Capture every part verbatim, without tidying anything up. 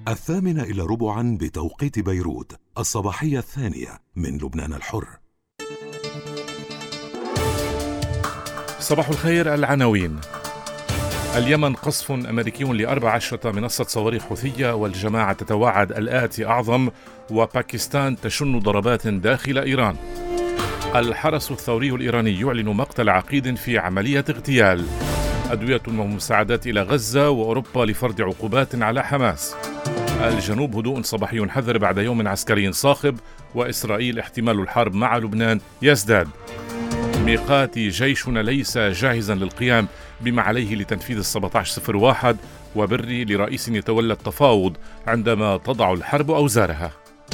الثامنة إلى ربعا بتوقيت بيروت، الصباحية الثانية من لبنان الحر. صباح الخير. العناوين: اليمن قصف أمريكي لأربع عشرة منصة صواريخ حوثية، والجماعة تتوعد الآتي أعظم، وباكستان تشن ضربات داخل إيران. الحرس الثوري الإيراني يعلن مقتل عقيد في عملية اغتيال. أدوية ومساعدات إلى غزة وأوروبا لفرض عقوبات على حماس. الجنوب هدوء صباحي حذر بعد يوم عسكري صاخب، وإسرائيل احتمال الحرب مع لبنان يزداد. ميقات جيشنا ليس جاهزا للقيام بما عليه لتنفيذ السبعة عشر صفر واحد، وبري لرئيس يتولى التفاوض عندما تضع الحرب أوزارها.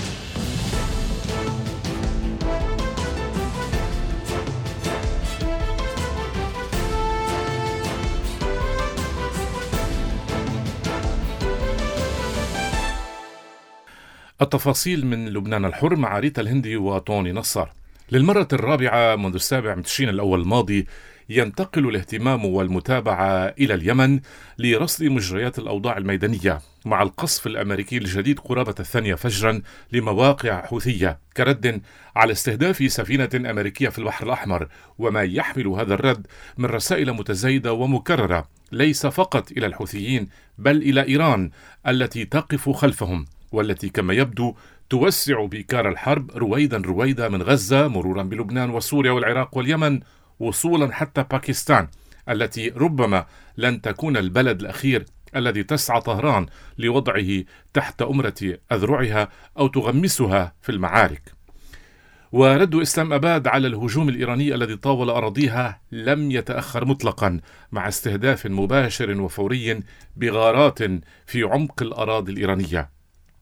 التفاصيل من لبنان الحر مع ريتا الهندي وطوني نصار. للمرة الرابعة منذ السابع من تشرين الأول الماضي ينتقل الاهتمام والمتابعة إلى اليمن لرصد مجريات الأوضاع الميدانية، مع القصف الأمريكي الجديد قرابة الثانية فجرا لمواقع حوثية كرد على استهداف سفينة أمريكية في البحر الأحمر، وما يحمل هذا الرد من رسائل متزايدة ومكررة ليس فقط إلى الحوثيين بل إلى إيران التي تقف خلفهم، والتي كما يبدو توسع بإيكار الحرب رويدا رويدا من غزة مرورا بلبنان وسوريا والعراق واليمن، وصولا حتى باكستان التي ربما لن تكون البلد الأخير الذي تسعى طهران لوضعه تحت أمرة أذرعها أو تغمسها في المعارك. ورد إسلام أباد على الهجوم الإيراني الذي طاول أراضيها لم يتأخر مطلقا، مع استهداف مباشر وفوري بغارات في عمق الأراضي الإيرانية.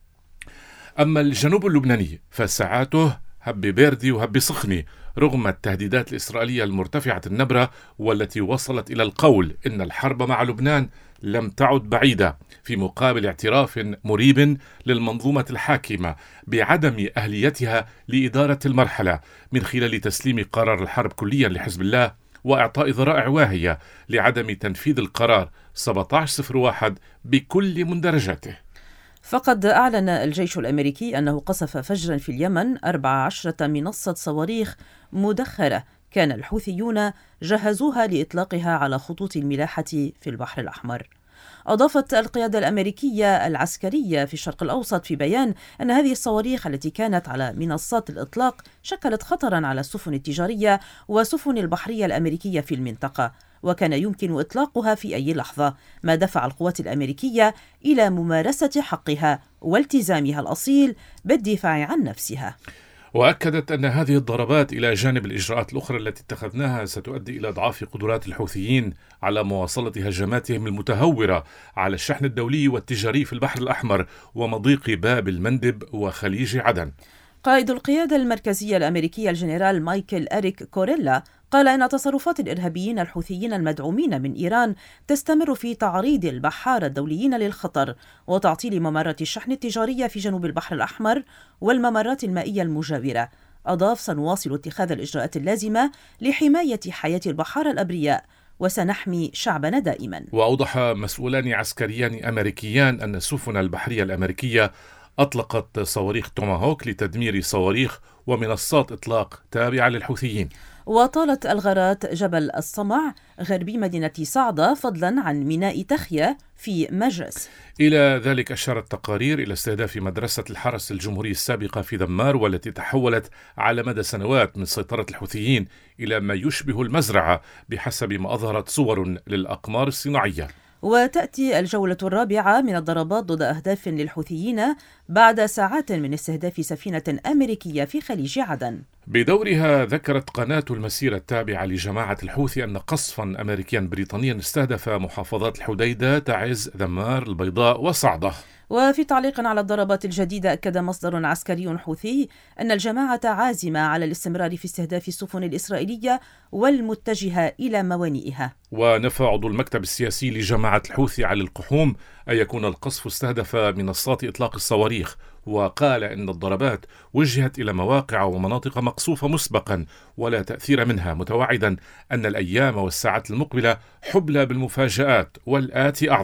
أما الجنوب اللبناني فساعاته هب باردي وهب سخني رغم التهديدات الإسرائيلية المرتفعة النبرة، والتي وصلت إلى القول إن الحرب مع لبنان لم تعد بعيدة، في مقابل اعتراف مريب للمنظومة الحاكمة بعدم أهليتها لإدارة المرحلة من خلال تسليم قرار الحرب كليا لحزب الله، وإعطاء ذرائع واهية لعدم تنفيذ القرار سبعة عشر صفر واحد بكل مندرجاته. فقد أعلن الجيش الأمريكي أنه قصف فجرا في اليمن أربع عشرة منصة صواريخ مدخرة كان الحوثيون جهزوها لإطلاقها على خطوط الملاحة في البحر الأحمر. أضافت القيادة الأمريكية العسكرية في الشرق الأوسط في بيان أن هذه الصواريخ التي كانت على منصات الإطلاق شكلت خطرا على السفن التجارية والسفن البحرية الأمريكية في المنطقة، وكان يمكن إطلاقها في أي لحظة، ما دفع القوات الأمريكية إلى ممارسة حقها والتزامها الأصيل بالدفاع عن نفسها. وأكدت أن هذه الضربات إلى جانب الإجراءات الأخرى التي اتخذناها ستؤدي إلى إضعاف قدرات الحوثيين على مواصلة هجماتهم المتهورة على الشحن الدولي والتجاري في البحر الأحمر ومضيق باب المندب وخليج عدن. قائد القيادة المركزية الأمريكية الجنرال مايكل إريك كوريلا قال إن تصرفات الإرهابيين الحوثيين المدعومين من إيران تستمر في تعريض البحارة الدوليين للخطر وتعطيل ممرات الشحن التجارية في جنوب البحر الأحمر والممرات المائية المجاورة. أضاف: سنواصل اتخاذ الإجراءات اللازمة لحماية حياة البحارة الأبرياء وسنحمي شعبنا دائما. وأوضح مسؤولان عسكريان أمريكيان أن السفن البحرية الأمركية أطلقت صواريخ توماهوك لتدمير صواريخ ومنصات إطلاق تابعة للحوثيين. وطالت الغارات جبل الصمع غربي مدينة صعدة فضلا عن ميناء تخية في مجرس. إلى ذلك أشارت تقارير إلى استهداف مدرسة الحرس الجمهوري السابقة في دمار، والتي تحولت على مدى سنوات من سيطرة الحوثيين إلى ما يشبه المزرعة بحسب ما أظهرت صور للأقمار الصناعية. وتأتي الجولة الرابعة من الضربات ضد أهداف للحوثيين بعد ساعات من استهداف سفينة أمريكية في خليج عدن. بدورها ذكرت قناة المسيرة التابعة لجماعة الحوثي أن قصفا أمريكيا بريطانيا استهدف محافظات الحديدة، تعز، ذمار، البيضاء وصعدة. وفي تعليق على الضربات الجديدة أكد مصدر عسكري حوثي أن الجماعة عازمة على الاستمرار في استهداف السفن الإسرائيلية والمتجهة إلى موانئها. ونفى عضو المكتب السياسي لجماعة الحوثي علي القحوم أن يكون القصف استهدف منصات إطلاق الصواريخ، وقال إن الضربات وجهت إلى مواقع ومناطق مقصوفة مسبقا ولا تأثير منها، متوعدا أن الأيام والساعات المقبلة حبلى بالمفاجآت والآتي أعظم.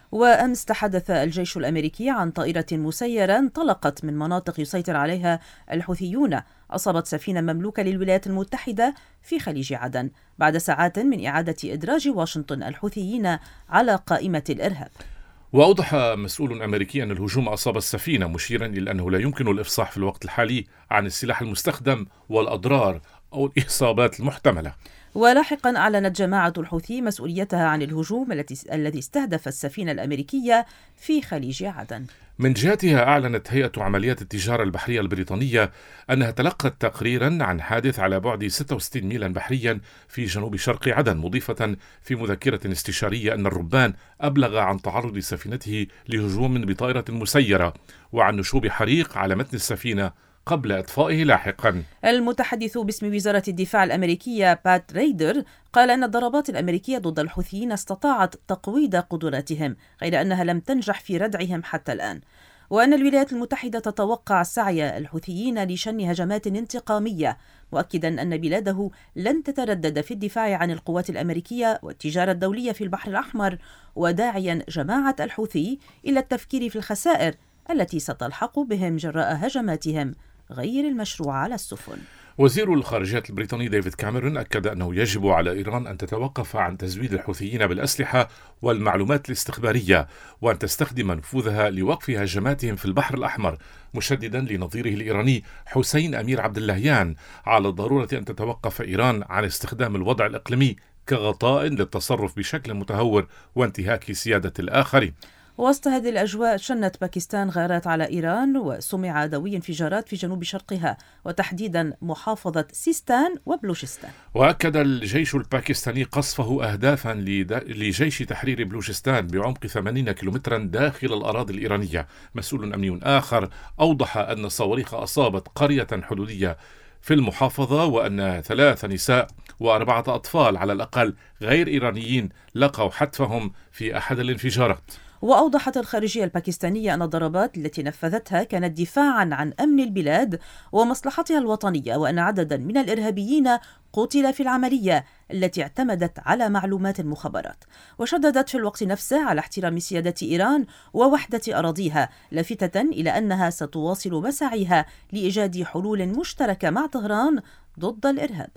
وأمس تحدث الجيش الأمريكي عن طائرة مسيرة انطلقت من مناطق يسيطر عليها الحوثيون أصابت سفينة مملوكة للولايات المتحدة في خليج عدن بعد ساعات من إعادة إدراج واشنطن الحوثيين على قائمة الإرهاب. وأوضح مسؤول أمريكي أن الهجوم أصاب السفينة، مشيرا إلى أنه لا يمكن الإفصاح في الوقت الحالي عن السلاح المستخدم والأضرار أو الإصابات المحتملة. ولاحقا أعلنت جماعة الحوثي مسؤوليتها عن الهجوم التي الذي استهدف السفينة الأمريكية في خليج عدن. من جهتها أعلنت هيئة عمليات التجارة البحرية البريطانية أنها تلقت تقريرا عن حادث على بعد ستة وستين ميلا بحريا في جنوب شرق عدن، مضيفة في مذكرة استشارية أن الربان أبلغ عن تعرض سفينته لهجوم بطائرة مسيرة وعن نشوب حريق على متن السفينة قبل إطفائه لاحقا. المتحدث باسم وزارة الدفاع الأمريكية بات ريدر قال أن الضربات الأمريكية ضد الحوثيين استطاعت تقويض قدراتهم، غير أنها لم تنجح في ردعهم حتى الآن، وأن الولايات المتحدة تتوقع سعي الحوثيين لشن هجمات انتقامية، مؤكدا أن بلاده لن تتردد في الدفاع عن القوات الأمريكية والتجارة الدولية في البحر الأحمر، وداعيا جماعة الحوثي إلى التفكير في الخسائر التي ستلحق بهم جراء هجماتهم غير المشروع على السفن. وزير الخارجية البريطاني ديفيد كاميرون أكد أنه يجب على إيران أن تتوقف عن تزويد الحوثيين بالأسلحة والمعلومات الاستخبارية وأن تستخدم نفوذها لوقف هجماتهم في البحر الأحمر، مشددا لنظيره الإيراني حسين أمير عبد اللهيان على الضرورة أن تتوقف إيران عن استخدام الوضع الإقليمي كغطاء للتصرف بشكل متهور وانتهاك سيادة الآخرين. وسط هذه الأجواء شنت باكستان غارات على إيران وسمع دوي انفجارات في جنوب شرقها وتحديدا محافظة سيستان وبلوشستان. وأكد الجيش الباكستاني قصفه أهدافا لجيش تحرير بلوشستان بعمق ثمانين كيلومترا داخل الأراضي الإيرانية. مسؤول أمني آخر أوضح أن الصواريخ أصابت قرية حدودية في المحافظة وأن ثلاث نساء وأربعة أطفال على الأقل غير إيرانيين لقوا حتفهم في أحد الانفجارات. وأوضحت الخارجية الباكستانية أن الضربات التي نفذتها كانت دفاعا عن أمن البلاد ومصلحتها الوطنية، وأن عددا من الإرهابيين قتل في العملية التي اعتمدت على معلومات المخابرات. وشددت في الوقت نفسه على احترام سيادة إيران ووحدة أراضيها، لافتة إلى أنها ستواصل مساعيها لإيجاد حلول مشتركة مع طهران ضد الإرهاب.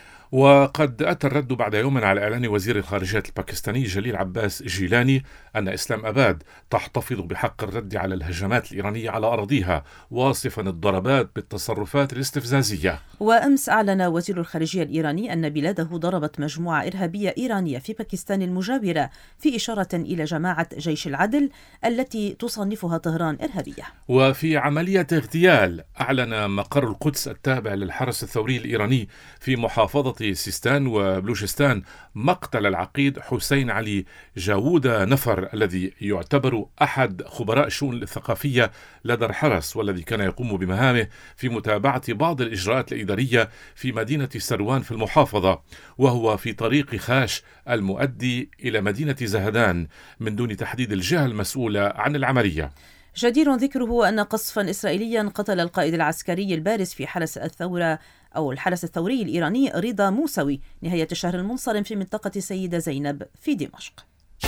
وقد أتى الرد بعد يوم على إعلان وزير الخارجية الباكستاني جليل عباس جيلاني أن إسلام أباد تحتفظ بحق الرد على الهجمات الإيرانية على أراضيها، واصفا الضربات بالتصرفات الاستفزازية. وأمس أعلن وزير الخارجية الإيراني أن بلاده ضربت مجموعة إرهابية إيرانية في باكستان المجاورة، في إشارة إلى جماعة جيش العدل التي تصنفها طهران إرهابية. وفي عملية اغتيال أعلن مقر القدس التابع للحرس الثوري الإيراني في محافظة سيستان وبلوشستان مقتل العقيد حسين علي جاوودة نفر، الذي يعتبر أحد خبراء الشؤون الثقافية لدى الحرس، والذي كان يقوم بمهامه في متابعة بعض الإجراءات الإدارية في مدينة سروان في المحافظة، وهو في طريق خاش المؤدي إلى مدينة زهدان من دون تحديد الجهة المسؤولة عن العملية. جدير ذكره أن قصفا إسرائيليا قتل القائد العسكري البارز في حرس الثورة أو الحرس الثوري الإيراني رضا موسوي نهاية الشهر المنصرم في منطقة السيدة زينب في دمشق.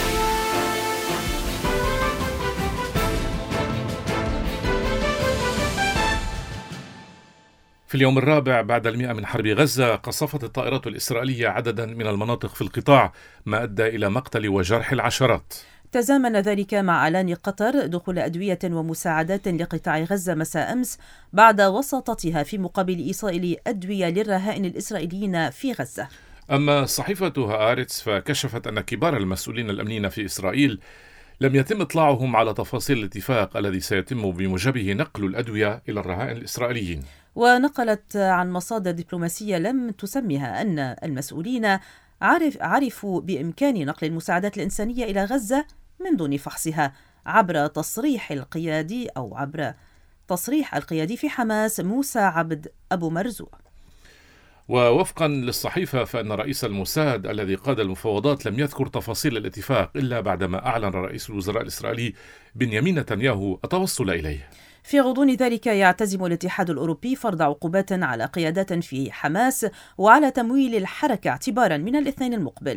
في اليوم الرابع بعد المئة من حرب غزة قصفت الطائرات الإسرائيلية عددا من المناطق في القطاع، ما أدى إلى مقتل وجرح العشرات. تزامن ذلك مع إعلان قطر دخول أدوية ومساعدات لقطاع غزة مساء أمس بعد وساطتها في مقابل إيصال أدوية للرهائن الإسرائيليين في غزة. أما صحيفة هآرتس فكشفت أن كبار المسؤولين الأمنيين في إسرائيل لم يتم إطلاعهم على تفاصيل الاتفاق الذي سيتم بموجبه نقل الأدوية إلى الرهائن الإسرائيليين. ونقلت عن مصادر دبلوماسية لم تسمها أن المسؤولين عرف عرفوا بإمكان نقل المساعدات الإنسانية إلى غزة من دون فحصها عبر تصريح القيادي أو عبر تصريح القيادي في حماس موسى عبد أبو مرزوق. ووفقا للصحيفة فإن رئيس الموساد الذي قاد المفاوضات لم يذكر تفاصيل الاتفاق إلا بعدما أعلن رئيس الوزراء الإسرائيلي بنيامين نتنياهو التوصل إليه. في غضون ذلك يعتزم الاتحاد الأوروبي فرض عقوبات على قيادات في حماس وعلى تمويل الحركة اعتبارا من الاثنين المقبل.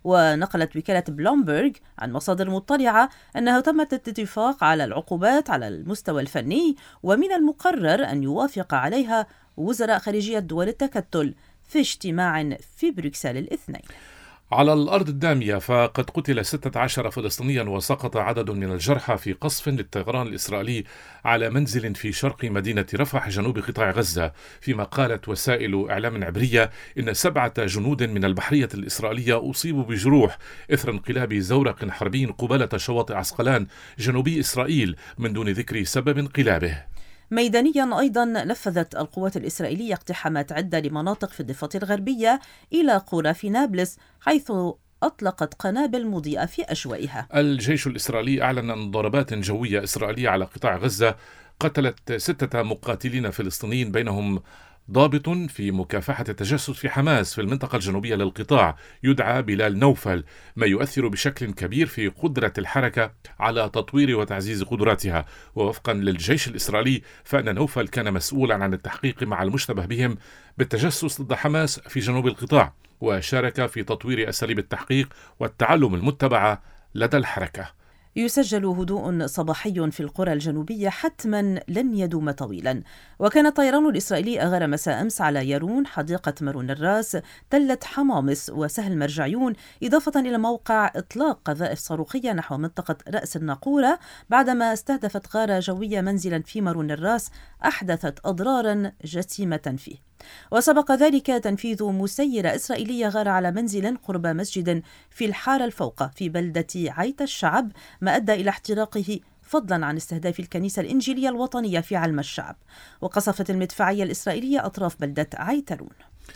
ونقلت وكالة بلومبرغ عن مصادر مطلعة أنه تم الاتفاق على العقوبات على المستوى الفني، ومن المقرر أن يوافق عليها وزراء خارجية دول التكتل في اجتماع في بروكسل الاثنين. على الأرض الدامية، فقد قتل ستة عشر فلسطينيا وسقط عدد من الجرحى في قصف للطيران الإسرائيلي على منزل في شرق مدينة رفح جنوب قطاع غزة، فيما قالت وسائل إعلام عبرية إن سبعة جنود من البحرية الإسرائيلية أصيبوا بجروح إثر انقلاب زورق حربي قبالة شواطئ عسقلان جنوبي إسرائيل من دون ذكر سبب انقلابه. ميدانيا أيضا نفذت القوات الإسرائيلية اقتحامات عدة لمناطق في الضفة الغربية إلى قرى في نابلس، حيث أطلقت قنابل مضيئة في أجوائها. الجيش الإسرائيلي أعلن أن ضربات جوية إسرائيلية على قطاع غزة قتلت ستة مقاتلين فلسطينيين، بينهم ضابط في مكافحة التجسس في حماس في المنطقة الجنوبية للقطاع يدعى بلال نوفل، ما يؤثر بشكل كبير في قدرة الحركة على تطوير وتعزيز قدراتها. ووفقا للجيش الإسرائيلي فإن نوفل كان مسؤولا عن التحقيق مع المشتبه بهم بالتجسس ضد حماس في جنوب القطاع، وشارك في تطوير أساليب التحقيق والتعلم المتبعة لدى الحركة. يسجل هدوء صباحي في القرى الجنوبية حتما لن يدوم طويلا. وكان الطيران الإسرائيلي أغار مساء أمس على يارون، حديقة مارون الراس، تلة حمامس وسهل مرجعيون، إضافة إلى موقع إطلاق قذائف صاروخية نحو منطقة رأس الناقورة، بعدما استهدفت غارة جوية منزلا في مارون الراس أحدثت أضرارا جسيمة فيه. وسبق ذلك تنفيذ مسيرة إسرائيلية غارة على منزل قرب مسجد في الحارة الفوقة في بلدة عيت الشعب، ما أدى إلى احتراقه، فضلا عن استهداف الكنيسة الإنجيلية الوطنية في علم الشعب. وقصفت المدفعية الإسرائيلية أطراف بلدة عيترون.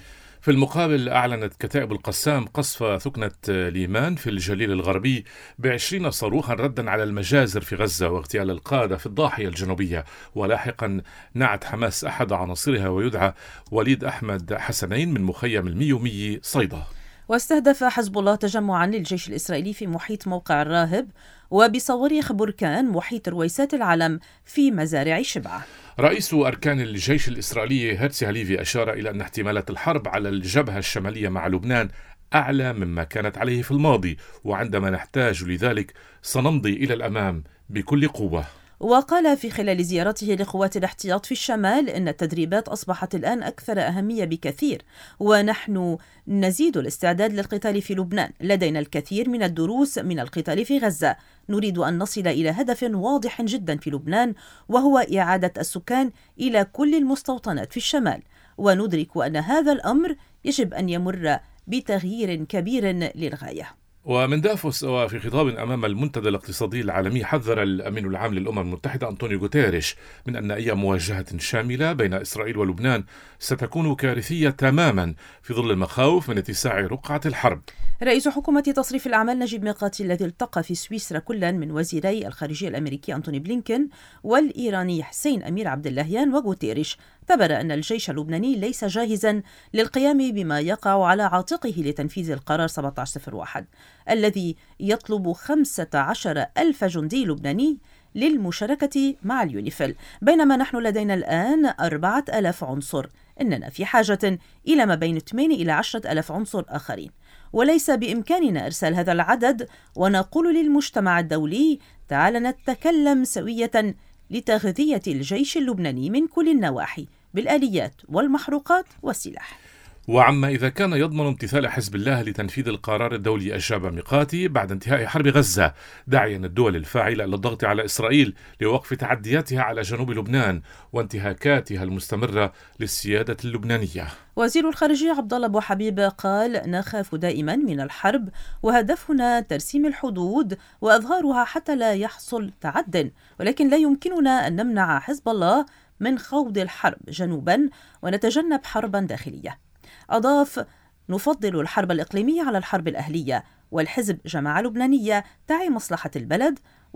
في المقابل، أعلنت كتائب القسام قصف ثكنة ليمان في الجليل الغربي بعشرين صاروخا ردا على المجازر في غزة واغتيال القادة في الضاحية الجنوبية. ولاحقا نعت حماس أحد عناصرها ويدعى وليد أحمد حسنين من مخيم الميومي صيدا. واستهدف حزب الله تجمعا للجيش الإسرائيلي في محيط موقع الراهب وبصواريخ بركان محيط رويسات العلم في مزارع شبعة. رئيس أركان الجيش الإسرائيلي هيرتسي هاليفي أشار إلى أن احتمالات الحرب على الجبهة الشمالية مع لبنان أعلى مما كانت عليه في الماضي، وعندما نحتاج لذلك سنمضي إلى الأمام بكل قوة. وقال في خلال زيارته لقوات الاحتياط في الشمال إن التدريبات أصبحت الآن أكثر أهمية بكثير، ونحن نزيد الاستعداد للقتال في لبنان. لدينا الكثير من الدروس من القتال في غزة. نريد أن نصل إلى هدف واضح جدا في لبنان، وهو إعادة السكان إلى كل المستوطنات في الشمال، وندرك أن هذا الأمر يجب أن يمر بتغيير كبير للغاية. ومن دافوس وفي خطاب أمام المنتدى الاقتصادي العالمي، حذر الأمين العام للأمم المتحدة أنطونيو غوتيريش من أن أي مواجهة شاملة بين إسرائيل ولبنان ستكون كارثية تماما في ظل المخاوف من اتساع رقعة الحرب. رئيس حكومة تصريف الأعمال نجيب ميقاتي، الذي التقى في سويسرا كلا من وزيري الخارجية الأمريكي أنتوني بلينكن والإيراني حسين أمير عبد اللهيان وغوتيريش، اعتبر أن الجيش اللبناني ليس جاهزا للقيام بما يقع على عاتقه لتنفيذ القرار سبعة عشر صفر واحد الذي يطلب خمسة عشر ألف جندي لبناني للمشاركة مع اليونيفيل، بينما نحن لدينا الآن أربعة آلاف عنصر. إننا في حاجة إلى ما بين ثمانية إلى عشرة آلاف عنصر آخرين، وليس بإمكاننا إرسال هذا العدد. ونقول للمجتمع الدولي: تعال نتكلم سوية لتغذية الجيش اللبناني من كل النواحي بالآليات والمحروقات والسلاح. وعما إذا كان يضمن امتثال حزب الله لتنفيذ القرار الدولي، أجاب ميقاتي بعد انتهاء حرب غزة، داعيا الدول الفاعلة إلى الضغط على إسرائيل لوقف تعدياتها على جنوب لبنان وانتهاكاتها المستمرة للسيادة اللبنانية. وزير الخارجية عبد الله أبو حبيب قال: نخاف دائما من الحرب، وهدفنا ترسيم الحدود وإظهارها حتى لا يحصل تعد، ولكن لا يمكننا أن نمنع حزب الله من خوض الحرب جنوبا ونتجنب حربا داخلية. أضاف: نفضل الحرب الإقليمية على الحرب الأهلية، والحزب جماعة لبنانية تعي مصلحة البلد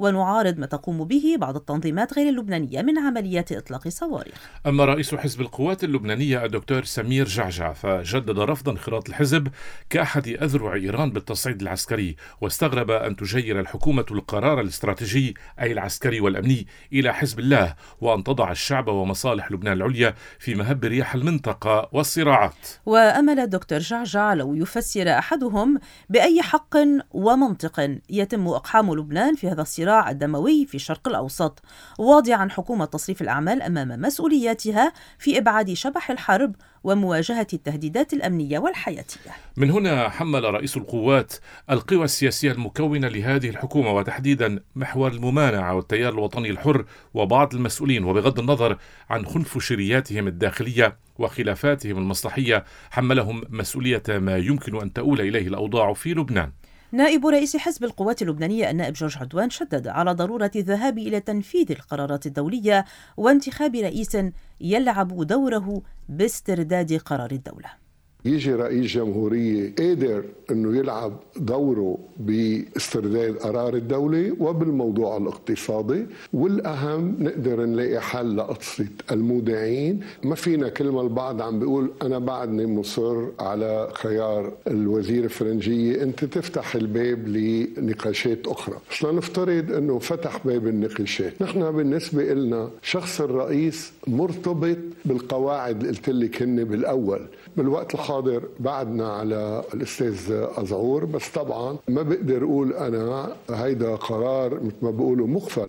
ونعارض ما تقوم به بعض التنظيمات غير اللبنانية من عمليات إطلاق صواريخ. أما رئيس حزب القوات اللبنانية الدكتور سمير جعجع فجدد رفض انخراط الحزب كأحد أذرع إيران بالتصعيد العسكري، واستغرب أن تجير الحكومة القرار الاستراتيجي أي العسكري والأمني إلى حزب الله، وأن تضع الشعب ومصالح لبنان العليا في مهب رياح المنطقة والصراعات. وأمل الدكتور جعجع لو يفسر أحدهم بأي حق ومنطق يتم إقحام لبنان في هذا الصراع الدموي في الشرق الأوسط، واضعا حكومة تصريف الأعمال أمام مسؤولياتها في إبعاد شبح الحرب ومواجهة التهديدات الأمنية والحياتية. من هنا حمل رئيس القوات القوى السياسية المكونة لهذه الحكومة وتحديدا محور الممانعة والتيار الوطني الحر وبعض المسؤولين، وبغض النظر عن خنفشرياتهم الداخلية وخلافاتهم المصلحية، حملهم مسؤولية ما يمكن أن تؤول إليه الأوضاع في لبنان. نائب رئيس حزب القوات اللبنانية النائب جورج عدوان شدد على ضرورة الذهاب إلى تنفيذ القرارات الدولية وانتخاب رئيس يلعب دوره باسترداد قرار الدولة. يجي رئيس جمهورية قادر أنه يلعب دوره باسترداد قرار الدولة وبالموضوع الاقتصادي، والأهم نقدر نلاقي حل لقصة المودعين. ما فينا كل ما البعض عم بيقول أنا بعدني مصر على خيار الوزير الفرنجية أنت تفتح الباب لنقاشات أخرى، بس لنفترض أنه فتح باب النقاشات. نحن بالنسبة لنا شخص الرئيس مرتبط بالقواعد اللي قلت لك هن بالأول. بالوقت الحاضر بعدنا على الأستاذ أزعور، بس طبعا ما بقدر أقول أنا هيدا قرار مثل ما بقولوا مخفى.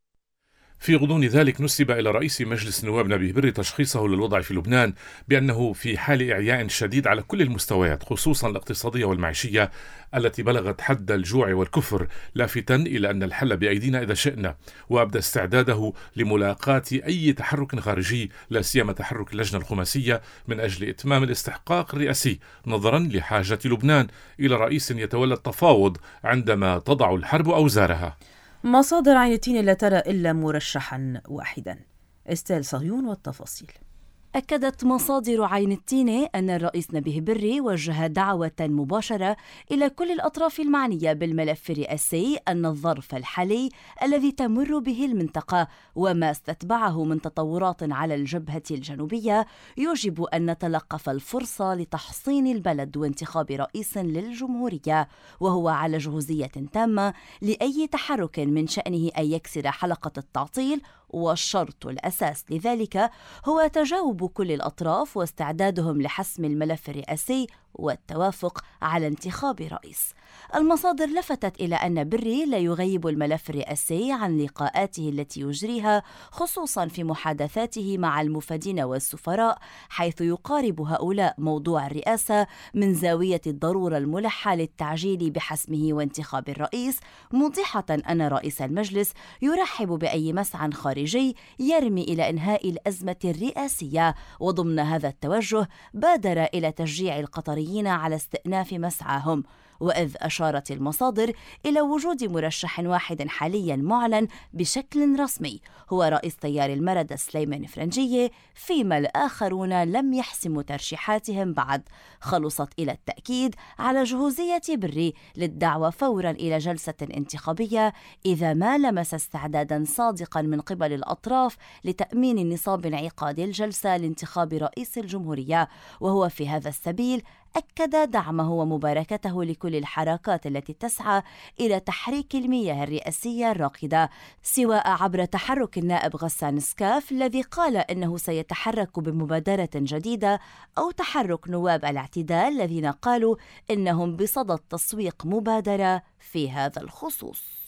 في غضون ذلك نسب إلى رئيس مجلس النواب نبيه بري تشخيصه للوضع في لبنان بأنه في حال إعياء شديد على كل المستويات، خصوصا الاقتصادية والمعيشية التي بلغت حد الجوع والكفر، لافتا إلى أن الحل بأيدينا إذا شئنا، وأبدى استعداده لملاقاة أي تحرك خارجي، لا سيما تحرك اللجنة الخماسية من أجل إتمام الاستحقاق الرئاسي، نظرا لحاجة لبنان إلى رئيس يتولى التفاوض عندما تضع الحرب أوزارها. مصادر عين التين لا ترى إلا مرشحا واحدا. استيل صهيون والتفاصيل. أكدت مصادر عين التين أن الرئيس نبيه بري وجه دعوة مباشرة إلى كل الأطراف المعنية بالملف الرئاسي أن الظرف الحالي الذي تمر به المنطقة وما استتبعه من تطورات على الجبهة الجنوبية يوجب أن نتلقف الفرصة لتحصين البلد وانتخاب رئيس للجمهورية، وهو على جهوزية تامة لأي تحرك من شأنه أن يكسر حلقة التعطيل، والشرط الأساس لذلك هو تجاوب كل الأطراف واستعدادهم لحسم الملف الرئاسي والتوافق على انتخاب رئيس. المصادر لفتت إلى أن بري لا يغيب الملف الرئاسي عن لقاءاته التي يجريها، خصوصا في محادثاته مع المفادين والسفراء، حيث يقارب هؤلاء موضوع الرئاسة من زاوية الضرورة الملحة للتعجيل بحسمه وانتخاب الرئيس، موضحة أن رئيس المجلس يرحب بأي مسعى خارجي يرمي إلى إنهاء الأزمة الرئاسية. وضمن هذا التوجه بادر إلى تشجيع القطريين على استئناف مسعاهم، وإذ أشارت المصادر إلى وجود مرشح واحد حاليا معلن بشكل رسمي هو رئيس تيار المردة سليمان فرنجية، فيما الآخرون لم يحسموا ترشيحاتهم بعد. خلصت إلى التأكيد على جهوزية بري للدعوة فورا إلى جلسة انتخابية إذا ما لمس استعدادا صادقا من قبل الأطراف لتأمين نصاب انعقاد الجلسة لانتخاب رئيس الجمهورية، وهو في هذا السبيل أكد دعمه ومباركته لكل الحركات التي تسعى إلى تحريك المياه الرئاسية الراكدة، سواء عبر تحرك النائب غسان سكاف الذي قال إنه سيتحرك بمبادرة جديدة، أو تحرك نواب الاعتدال الذين قالوا إنهم بصدد تسويق مبادرة في هذا الخصوص.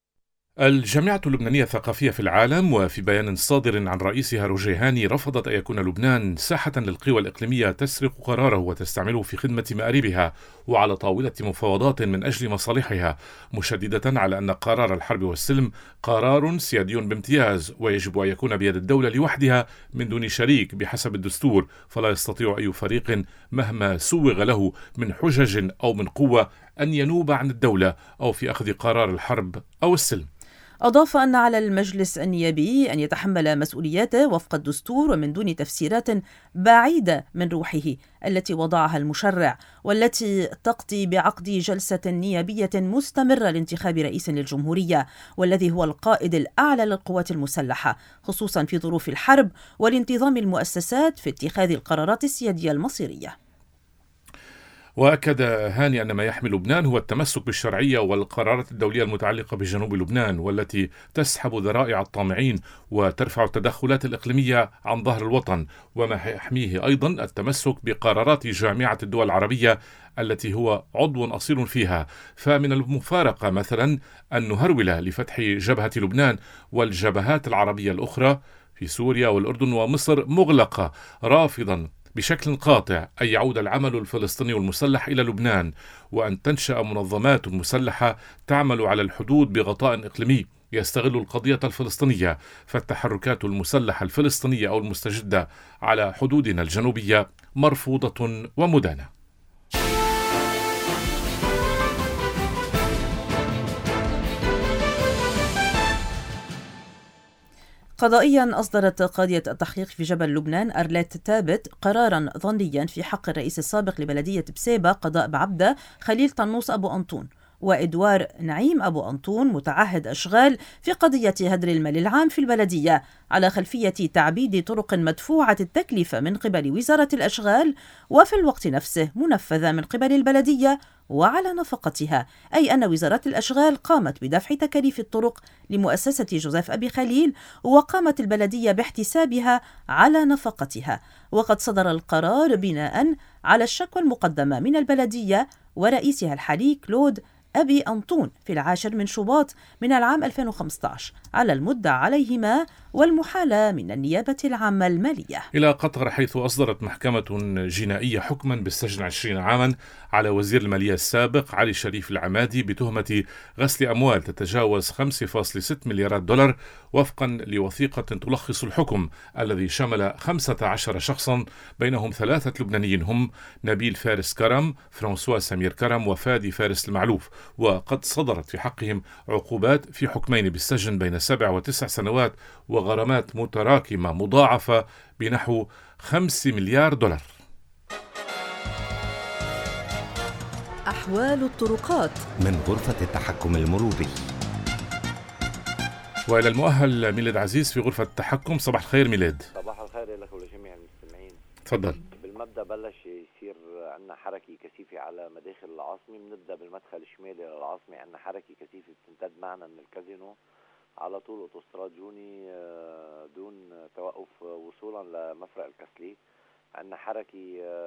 الجامعة اللبنانية الثقافية في العالم وفي بيان صادر عن رئيسها روجي هاني رفضت أن يكون لبنان ساحة للقوى الإقليمية تسرق قراره وتستعمله في خدمة مآربها وعلى طاولة مفاوضات من أجل مصالحها، مشددة على أن قرار الحرب والسلم قرار سيادي بامتياز ويجب أن يكون بيد الدولة لوحدها من دون شريك بحسب الدستور، فلا يستطيع أي فريق مهما سوغ له من حجج أو من قوة أن ينوب عن الدولة أو في أخذ قرار الحرب أو السلم. أضاف أن على المجلس النيابي أن يتحمل مسؤولياته وفق الدستور ومن دون تفسيرات بعيدة من روحه التي وضعها المشرع، والتي تقضي بعقد جلسة نيابية مستمرة لانتخاب رئيس للجمهورية، والذي هو القائد الأعلى للقوات المسلحة، خصوصا في ظروف الحرب ولانتظام المؤسسات في اتخاذ القرارات السيادية المصيرية. وأكد هاني أن ما يحمل لبنان هو التمسك بالشرعية والقرارات الدولية المتعلقة بجنوب لبنان، والتي تسحب ذرائع الطامعين وترفع التدخلات الإقليمية عن ظهر الوطن، وما يحميه أيضا التمسك بقرارات جامعة الدول العربية التي هو عضو أصيل فيها. فمن المفارقة مثلا أن نهرول لفتح جبهة لبنان والجبهات العربية الأخرى في سوريا والأردن ومصر مغلقة، رافضا بشكل قاطع أن يعود العمل الفلسطيني المسلح إلى لبنان، وأن تنشأ منظمات مسلحة تعمل على الحدود بغطاء إقليمي يستغل القضية الفلسطينية. فالتحركات المسلحة الفلسطينية أو المستجدة على حدودنا الجنوبية مرفوضة ومدانة. قضائيا أصدرت قاضية التحقيق في جبل لبنان أرليت تابت قرارا ظنيا في حق الرئيس السابق لبلدية بسيبة قضاء بعبدة خليل طنوس أبو أنطون وإدوار نعيم أبو أنطون متعهد أشغال في قضية هدر المال العام في البلدية على خلفية تعبيد طرق مدفوعة التكلفة من قبل وزارة الأشغال، وفي الوقت نفسه منفذة من قبل البلدية وعلى نفقتها، أي أن وزارة الأشغال قامت بدفع تكاليف الطرق لمؤسسة جوزيف أبي خليل، وقامت البلدية باحتسابها على نفقتها. وقد صدر القرار بناء على الشكوى المقدمة من البلدية ورئيسها الحالي كلود أبي أنطون في العاشر من شباط من العام ألفين وخمسة عشر على المدعى عليهما والمحالة من النيابة العامة المالية. إلى قطر، حيث أصدرت محكمة جنائية حكما بالسجن عشرين عاما على وزير المالية السابق علي شريف العمادي بتهمة غسل أموال تتجاوز خمسة فاصلة ستة مليارات دولار، وفقا لوثيقة تلخص الحكم الذي شمل خمسة عشر شخصا بينهم ثلاثة لبنانيين هم نبيل فارس كرم، فرانسوا سمير كرم، وفادي فارس المعلوف. وقد صدرت في حقهم عقوبات في حكمين بالسجن بين سبع وتسع سنوات وغرامات متراكمة مضاعفة بنحو خمسة مليار دولار. أحوال الطرقات من غرفة التحكم المروري. وإلى المؤهل ميلاد عزيز في غرفة التحكم. صباح الخير ميلاد. صباح الخير لك ولجميع المستمعين. تفضل. بالمبدأ بلش يصير عندنا حركة كثيفة على مداخل العاصمة. بنبدأ بالمدخل الشمالي للعاصمة، عندنا حركة كثيفة بتمتد معنا من الكازينو على طول أوتوستراد جوني دون توقف وصولا لمفرق الكسلي. عندنا حركة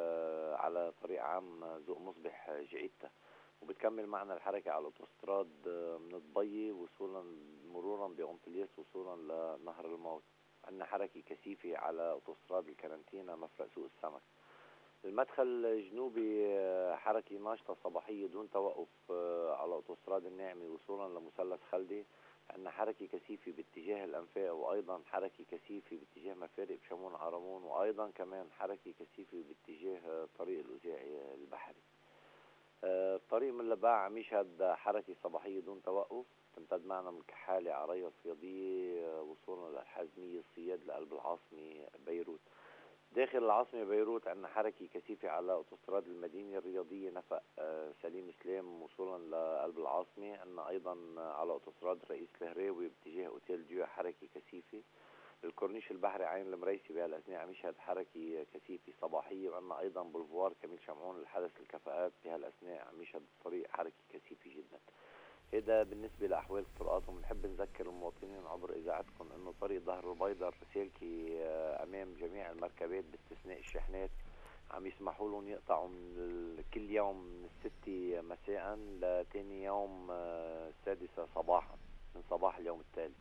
على طريق عام ذوق مصبح جعيدتا، وبتكمل معنا الحركة على الأوتوستراد من الضبي وصولا مرورا بأنطلياس وصولا لنهر الموت. عندنا حركة كثيفة على أوتوستراد الكارنتينا مفرق سوق السمك. المدخل الجنوبي حركة ناشطة صباحية دون توقف على أوتوستراد الناعمة وصولا لمثلث خلدي. عندنا حركة كثيفة باتجاه الأنفاق، وأيضا حركة كثيفة باتجاه مفارق بشمون عرمون، وأيضا كمان حركة كثيفة باتجاه طريق الأوزاعي البحري. الطريق من لباع مشهد حركة صباحية دون توقف تمتد معنا من كحالة عرية صيادية وصولا للحازمية الصياد لقلب العاصمة بيروت. داخل العاصمة بيروت عندنا حركة كثيفة على أوتوستراد المدينة الرياضية نفق سليم سلام وصولا لقلب العاصمة. عندنا أيضا على أوتوستراد الرئيس الهراوي باتجاه أوتيل جوع حركة كثيفة. الكورنيش البحري عين المريسي بهالأثناء عم يشهد حركة كثيفة صباحية. وعندنا أيضا بولفوار كميل شمعون الحدث الكفاءات بهالأثناء عم يشهد الطريق حركة كثيفة جدا. هذا بالنسبة لأحوال الطرقات. وبنحب نذكر المواطنين عبر إذاعتكم أنه طريق ظهر البيضاء الرسالكي أمام جميع المركبات باستثناء الشاحنات عم يسمحوا لهم يقطعوا من كل يوم من الستة مساء لتاني يوم السادسة صباحا من صباح اليوم التالي.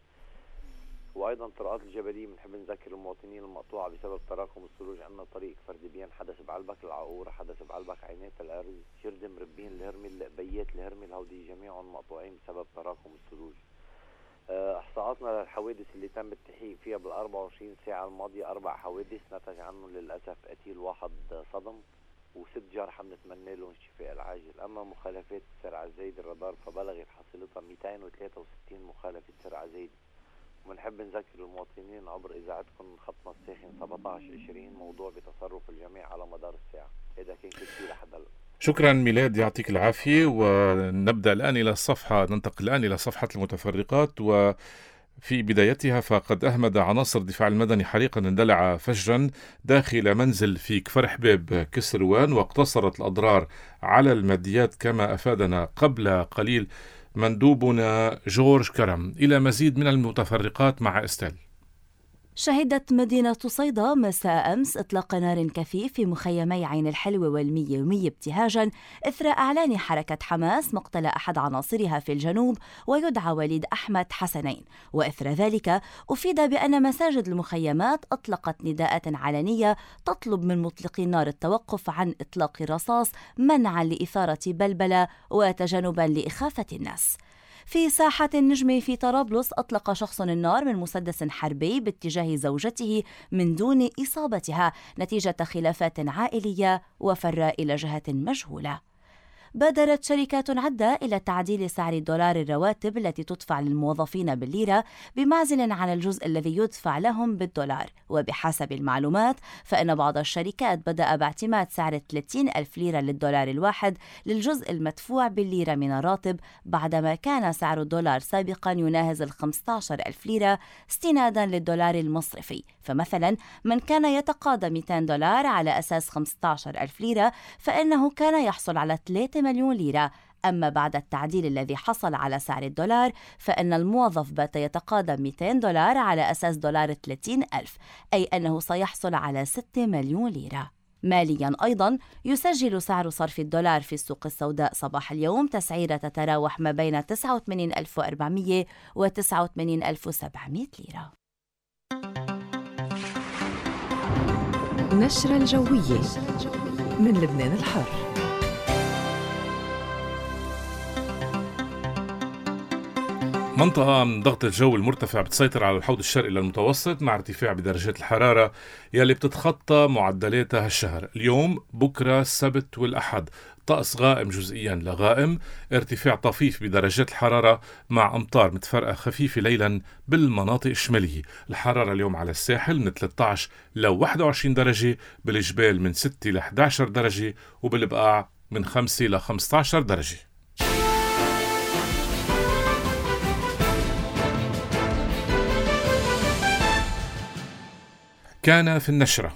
وأيضا طرقات الجبلية بنحب نذكر المواطنين المقطوعة بسبب تراكم الثلوج. عندنا طريق فردبيان حدث بعلبك، العقورة حدث بعلبك، عينات الأرز، شرد مربين الهرمل، بيات الهرمل، هودي جميعهم مقطوعين بسبب تراكم الثلوج. احصاءاتنا للحوادث اللي تم التحقيق فيها بالأربع وعشرين ساعة الماضية أربع حوادث نتج عنه للأسف قتيل واحد صدم. وست جرحى بنتمنى لهم الشفاء العاجل. أما مخالفات سرعة زايد الرادار فبلغت حصيلتها مئتين وثلاثة وستين مخالفة سرعة زايد. ونحب نذكر المواطنين عبر إذاعتكم خطنا الساخن سبعة عشر عشرين موضوع بتصرف الجميع على مدار الساعة. هذا كان كل شيء لحد هلا. شكرا ميلاد، يعطيك العافية. ونبدأ الآن إلى الصفحة ننتقل الآن إلى صفحة المتفرقات، وفي بدايتها فقد أهمد عناصر الدفاع المدني حريقا اندلع فجرا داخل منزل في كفر حبيب كسروان، واقتصرت الأضرار على الماديات كما أفادنا قبل قليل مندوبنا جورج كرم. إلى مزيد من المتفرقات مع استيل. شهدت مدينة صيدا مساء أمس إطلاق نار كثيف في مخيمي عين الحلوة والمية ومية ابتهاجا إثر إعلان حركة حماس مقتل أحد عناصرها في الجنوب ويدعى وليد أحمد حسنين. وإثر ذلك أفيد بأن مساجد المخيمات أطلقت نداءات علنية تطلب من مطلقي النار التوقف عن إطلاق رصاص منعا لإثارة بلبلة وتجنبا لإخافة الناس. في ساحة النجمة في طرابلس أطلق شخص النار من مسدس حربي باتجاه زوجته من دون إصابتها نتيجة خلافات عائلية وفر إلى جهة مجهولة. بادرت شركات عدة إلى تعديل سعر دولار الرواتب التي تدفع للموظفين بالليرة بمعزل عن الجزء الذي يدفع لهم بالدولار. وبحسب المعلومات فإن بعض الشركات بدأ باعتماد سعر ثلاثين ألف ليرة للدولار الواحد للجزء المدفوع بالليرة من الراتب، بعدما كان سعر الدولار سابقا يناهز ال خمسة عشر ألف ليرة استنادا للدولار المصرفي. فمثلا من كان يتقاضى مئتين دولار على أساس خمسة عشر ألف ليرة فإنه كان يحصل على ثلاثة مليون ليرة. أما بعد التعديل الذي حصل على سعر الدولار فإن الموظف بات يتقاضى مئتين دولار على أساس دولار ثلاثين ألف، أي أنه سيحصل على ستة مليون ليرة. ماليا أيضا يسجل سعر صرف الدولار في السوق السوداء صباح اليوم تسعيرة تتراوح ما بين تسعة وثمانين ألف وأربعمئة وتسعة وثمانين ألف وسبعمئة ليرة. نشرة الجوية من لبنان الحر. منطقة من ضغط الجو المرتفع بتسيطر على الحوض الشرقي للمتوسط مع ارتفاع بدرجات الحرارة يلي بتتخطى معدلاتها هالشهر. اليوم بكرة السبت والأحد طقس غائم جزئيا لغائم، ارتفاع طفيف بدرجات الحرارة مع أمطار متفرقة خفيفة ليلا بالمناطق الشمالية. الحرارة اليوم على الساحل من ثلاثة عشر ل واحد وعشرين درجة، بالجبال من ستة ل إحدى عشر درجة، وبالبقاع من خمسة ل خمسة عشر درجة. كان في النشرة: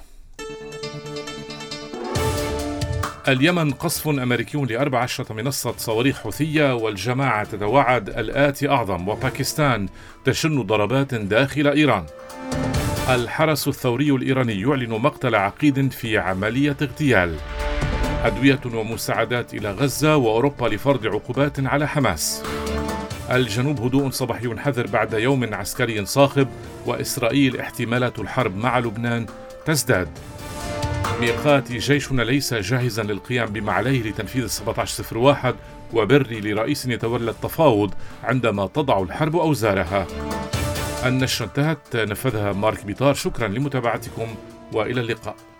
اليمن قصف أمريكي لأربع عشرة منصة صواريخ حوثية، والجماعة تتوعد الآتي أعظم، وباكستان تشن ضربات داخل إيران. الحرس الثوري الإيراني يعلن مقتل عقيد في عملية اغتيال. أدوية ومساعدات إلى غزة وأوروبا لفرض عقوبات على حماس. الجنوب هدوء صباحي حذر بعد يوم عسكري صاخب، وإسرائيل احتمالات الحرب مع لبنان تزداد. ميقاتي جيشنا ليس جاهزا للقيام بما عليه لتنفيذ سبعة عشر صفر واحد، وبري لرئيس يتولى التفاوض عندما تضع الحرب أوزارها. النشرة انتهت، نفذها مارك بيطار. شكرا لمتابعتكم وإلى اللقاء.